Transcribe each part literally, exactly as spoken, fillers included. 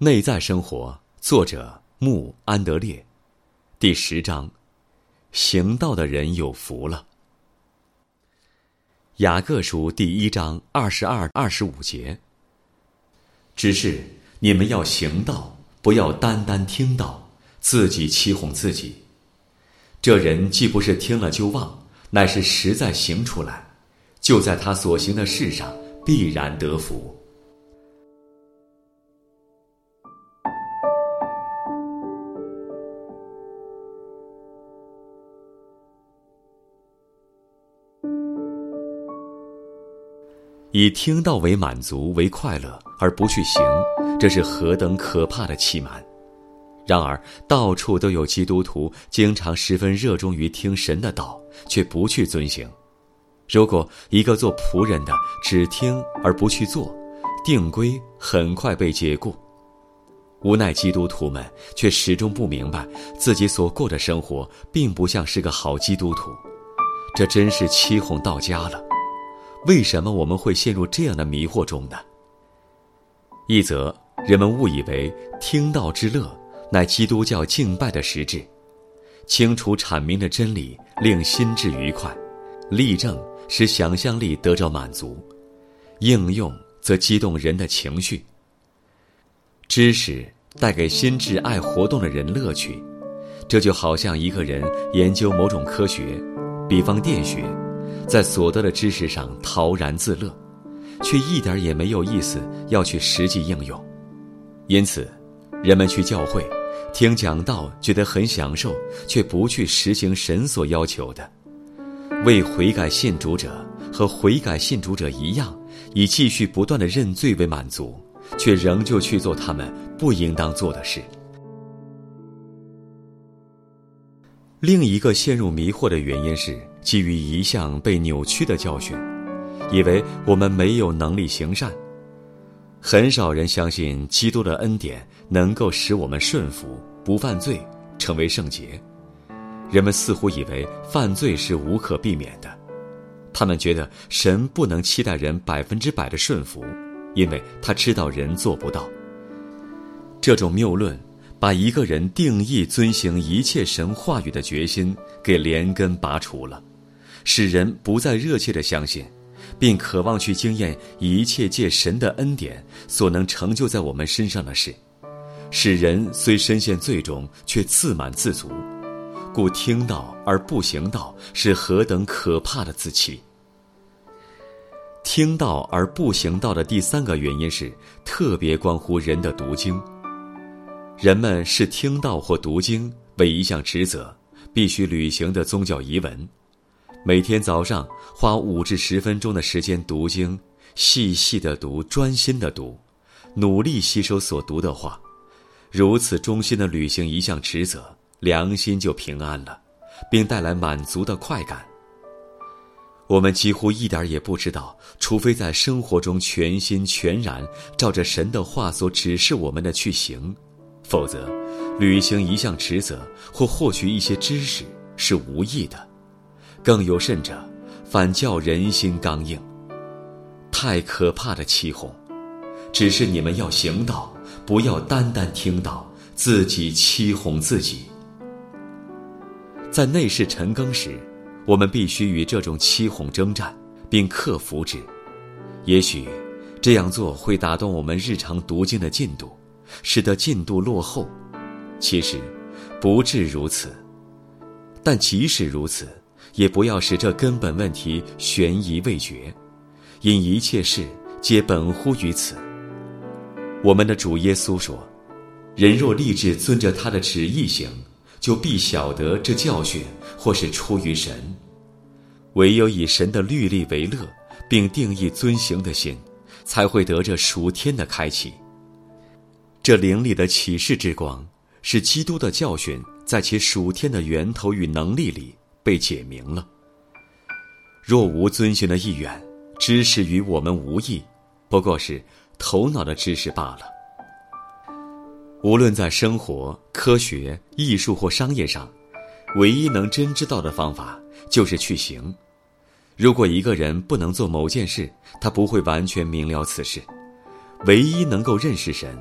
内在生活，作者穆安德烈，第十章，行道的人有福了。雅各书第一章二十二、二十五节。只是你们要行道，不要单单听道，自己欺哄自己。这人既不是听了就忘，乃是实在行出来，就在他所行的事上必然得福。以听道为满足为快乐，而不去行，这是何等可怕的欺瞒！然而到处都有基督徒经常十分热衷于听神的道，却不去遵行。如果一个做仆人的只听而不去做，定规很快被解雇。无奈基督徒们却始终不明白自己所过的生活并不像是个好基督徒，这真是欺哄到家了。为什么我们会陷入这样的迷惑中呢？一则人们误以为听道之乐乃基督教敬拜的实质，清楚阐明的真理令心智愉快，例证使想象力得着满足，应用则激动人的情绪。知识带给心智爱活动的人乐趣，这就好像一个人研究某种科学，比方电学，在所得的知识上陶然自乐，却一点也没有意思要去实际应用。因此人们去教会听讲道觉得很享受，却不去实行神所要求的。为悔改信主者和悔改信主者一样，以继续不断的认罪为满足，却仍旧去做他们不应当做的事。另一个陷入迷惑的原因是基于一项被扭曲的教训，以为我们没有能力行善。很少人相信基督的恩典能够使我们顺服，不犯罪，成为圣洁。人们似乎以为犯罪是无可避免的，他们觉得神不能期待人百分之百的顺服，因为他知道人做不到。这种谬论把一个人定义遵行一切神话语的决心给连根拔除了，使人不再热切地相信，并渴望去经验一切借神的恩典所能成就在我们身上的事，使人虽深陷罪中，却自满自足。故听道而不行道，是何等可怕的自欺！听道而不行道的第三个原因是特别关乎人的读经。人们视听道或读经为一项职责，必须履行的宗教仪文。每天早上花五至十分钟的时间读经，细细的读，专心的读，努力吸收所读的话，如此忠心的履行一项职责，良心就平安了，并带来满足的快感。我们几乎一点也不知道，除非在生活中全心全然照着神的话所指示我们的去行，否则履行一项职责或获取一些知识是无益的。更有甚者，反叫人心刚硬。太可怕的欺哄！只是你们要行道，不要单单听道，自己欺哄自己。在内室陈更时，我们必须与这种欺哄征战，并克服之。也许这样做会打断我们日常读经的进度，使得进度落后。其实不至如此，但即使如此，也不要使这根本问题悬疑未决，因一切事皆本乎于此。我们的主耶稣说，人若立志遵着他的旨意行，就必晓得这教训或是出于神。唯有以神的律例为乐，并定义遵行的心，才会得这属天的开启。这灵里的启示之光，是基督的教训在其属天的源头与能力里被解明了。若无遵循的意愿，知识与我们无益，不过是头脑的知识罢了。无论在生活、科学、艺术或商业上，唯一能真知道的方法就是去行。如果一个人不能做某件事，他不会完全明了此事。唯一能够认识神、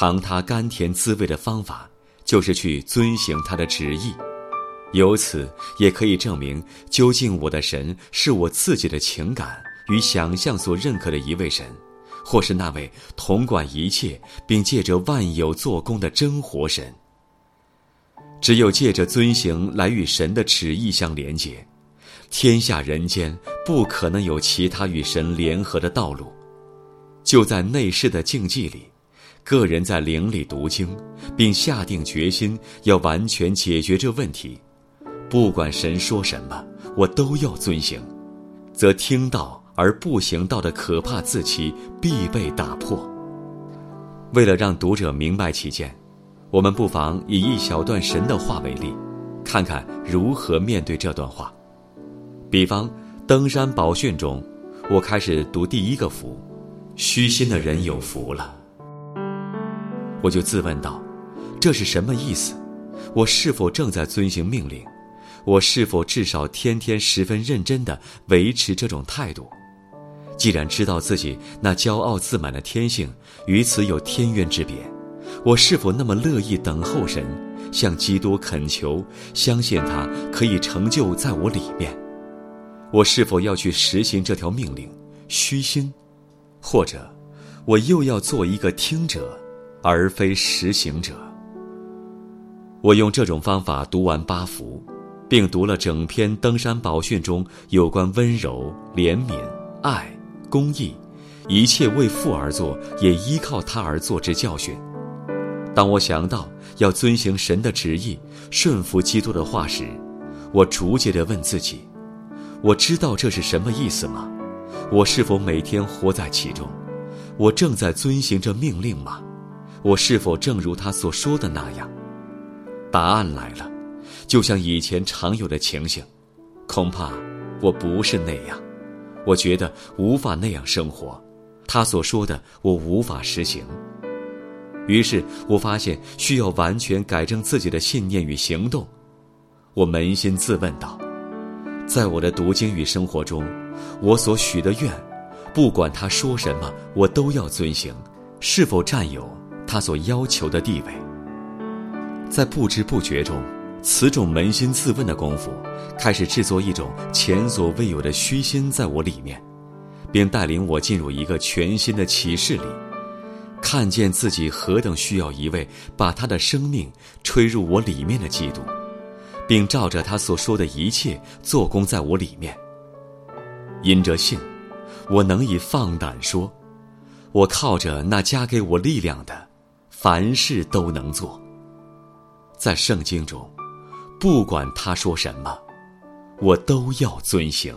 尝它甘甜滋味的方法，就是去遵行它的旨意。由此也可以证明，究竟我的神是我自己的情感与想象所认可的一位神，或是那位统管一切并借着万有做工的真活神。只有借着遵行来与神的旨意相连结，天下人间不可能有其他与神联合的道路。就在内室的静寂里，个人在灵里读经，并下定决心要完全解决这问题，不管神说什么，我都要遵行，则听到而不行道的可怕自欺必被打破。为了让读者明白其见，我们不妨以一小段神的话为例，看看如何面对这段话。比方登山宝训中，我开始读第一个福，虚心的人有福了。我就自问道，这是什么意思？我是否正在遵行命令？我是否至少天天十分认真地维持这种态度？既然知道自己那骄傲自满的天性与此有天渊之别，我是否那么乐意等候神，向基督恳求，相信他可以成就在我里面？我是否要去实行这条命令，虚心？或者我又要做一个听者而非实行者？我用这种方法读完八福，并读了整篇登山宝训中有关温柔、怜悯、爱、公义，一切为父而做，也依靠他而做之教训。当我想到要遵行神的旨意，顺服基督的话时，我逐渐地问自己，我知道这是什么意思吗？我是否每天活在其中？我正在遵行这命令吗？我是否正如他所说的那样？答案来了，就像以前常有的情形，恐怕我不是那样。我觉得无法那样生活，他所说的我无法实行。于是我发现需要完全改正自己的信念与行动。我扪心自问道，在我的读经与生活中，我所许的愿，不管他说什么，我都要遵行，是否占有他所要求的地位？在不知不觉中，此种扪心自问的功夫开始制作一种前所未有的虚心在我里面，并带领我进入一个全新的启示里，看见自己何等需要一位把他的生命吹入我里面的基督，并照着他所说的一切做工在我里面。因着信，我能以放胆说，我靠着那加给我力量的，凡事都能做。在圣经中，不管他说什么，我都要遵行。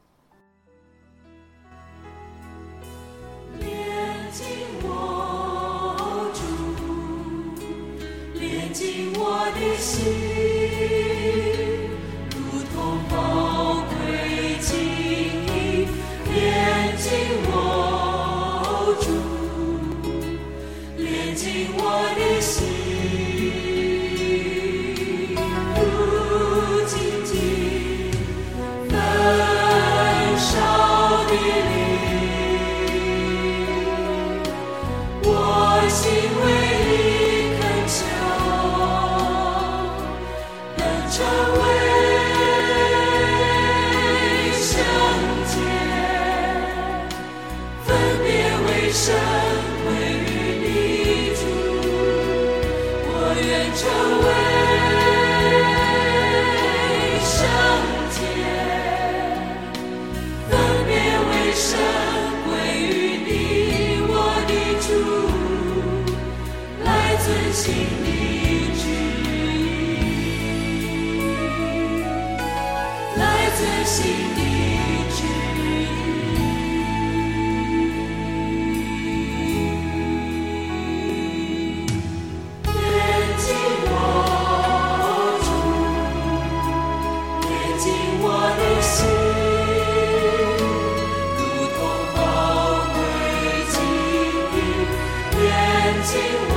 连进我主，连进我的心，如同宝贵金银，连进我主，连进我的心。神归于你主，我愿成为圣洁，分别为神归于你我的主，来遵行你旨意，来遵行你旨意。情